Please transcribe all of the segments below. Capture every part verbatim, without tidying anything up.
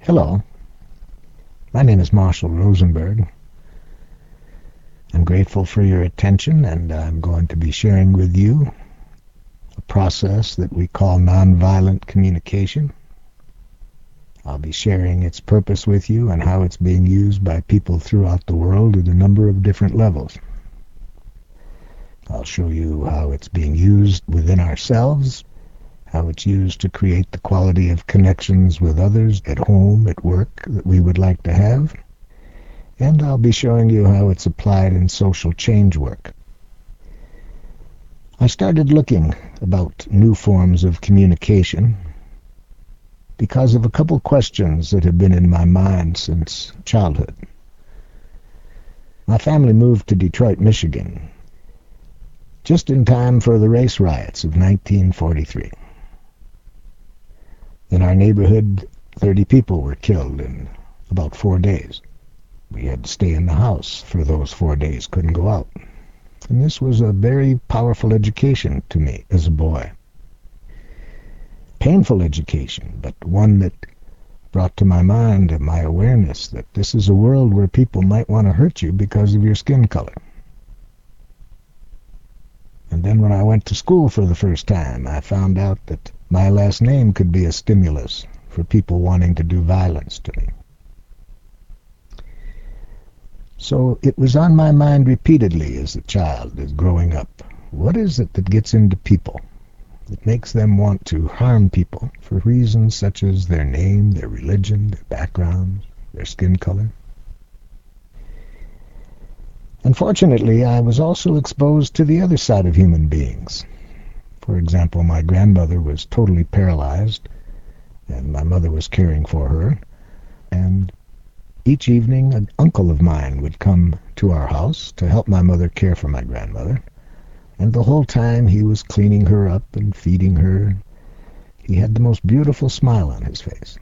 Hello, my name is Marshall Rosenberg. I'm grateful for your attention, and I'm going to be sharing with you a process that we call nonviolent communication. I'll be sharing its purpose with you and how it's being used by people throughout the world at a number of different levels. I'll show you how it's being used within ourselves, how it's used to create the quality of connections with others at home, at work, that we would like to have. And I'll be showing you how it's applied in social change work. I started looking about new forms of communication because of a couple questions that have been in my mind since childhood. My family moved to Detroit, Michigan, just in time for the race riots of nineteen forty-three. In our neighborhood, thirty people were killed in about four days. We had to stay in the house for those four days, couldn't go out. And this was a very powerful education to me as a boy. Painful education, but one that brought to my mind and my awareness that this is a world where people might want to hurt you because of your skin color. And then when I went to school for the first time, I found out that my last name could be a stimulus for people wanting to do violence to me. So it was on my mind repeatedly as a child, as growing up. What is it that gets into people, that makes them want to harm people for reasons such as their name, their religion, their background, their skin color? Unfortunately, I was also exposed to the other side of human beings. For example, my grandmother was totally paralyzed, and my mother was caring for her, and each evening an uncle of mine would come to our house to help my mother care for my grandmother, and the whole time he was cleaning her up and feeding her. He had the most beautiful smile on his face.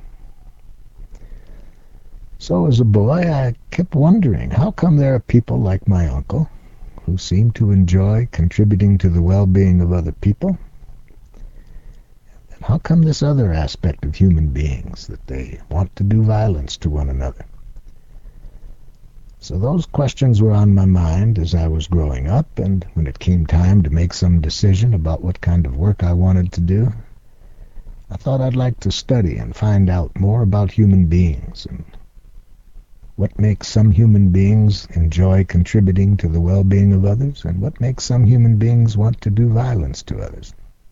So as a boy, I kept wondering, how come there are people like my uncle who seem to enjoy contributing to the well-being of other people? And how come this other aspect of human beings, that they want to do violence to one another? So those questions were on my mind as I was growing up, and when it came time to make some decision about what kind of work I wanted to do, I thought I'd like to study and find out more about human beings and what makes some human beings enjoy contributing to the well-being of others, and what makes some human beings want to do violence to others.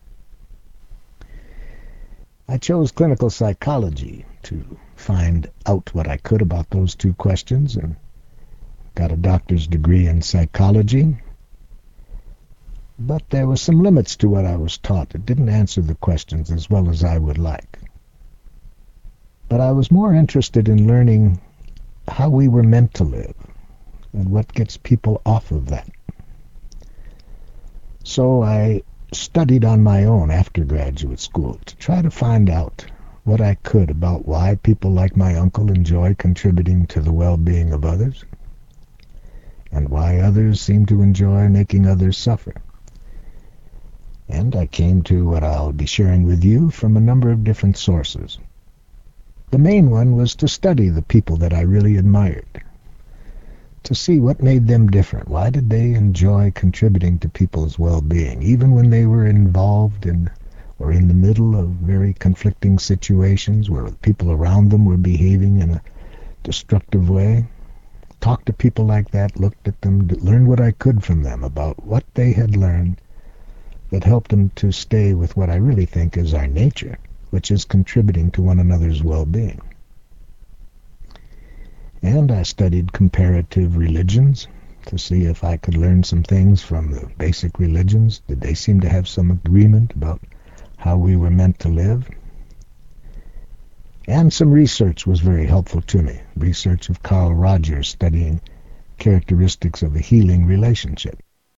I chose clinical psychology to find out what I could about those two questions, and got a doctor's degree in psychology. But there were some limits to what I was taught. It didn't answer the questions as well as I would like. But I was more interested in learning how we were meant to live and what gets people off of that. So I studied on my own after graduate school to try to find out what I could about why people like my uncle enjoy contributing to the well-being of others, and why others seem to enjoy making others suffer. And I came to what I'll be sharing with you from a number of different sources. The main one was to study the people that I really admired, to see what made them different. Why did they enjoy contributing to people's well-being, even when they were involved in or in the middle of very conflicting situations where the people around them were behaving in a destructive way? Talked to people like that, looked at them, learned what I could from them about what they had learned that helped them to stay with what I really think is our nature, which is contributing to one another's well-being. And I studied comparative religions to see if I could learn some things from the basic religions. Did they seem to have some agreement about how we were meant to live? And some research was very helpful to me. Research of Carl Rogers studying characteristics of a healing relationship.